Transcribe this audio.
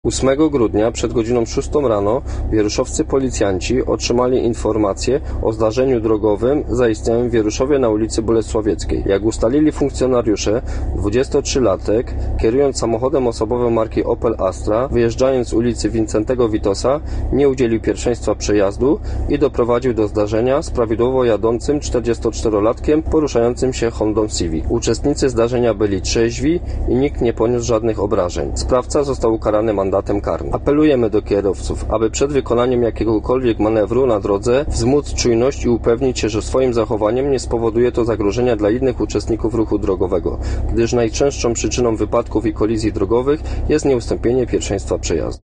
8 grudnia przed godziną 6 rano wieruszowscy policjanci otrzymali informację o zdarzeniu drogowym zaistniałym w Wieruszowie na ulicy Bolesławieckiej. Jak ustalili funkcjonariusze, 23-latek, kierując samochodem osobowym marki Opel Astra, wyjeżdżając z ulicy Wincentego Witosa, nie udzielił pierwszeństwa przejazdu i doprowadził do zdarzenia z prawidłowo jadącym 44-latkiem poruszającym się Hondą Civic. Uczestnicy zdarzenia byli trzeźwi i nikt nie poniósł żadnych obrażeń. Sprawca został ukarany mandatem karnym. Apelujemy do kierowców, aby przed wykonaniem jakiegokolwiek manewru na drodze wzmóc czujność i upewnić się, że swoim zachowaniem nie spowoduje to zagrożenia dla innych uczestników ruchu drogowego, gdyż najczęstszą przyczyną wypadków i kolizji drogowych jest nieustąpienie pierwszeństwa przejazdu.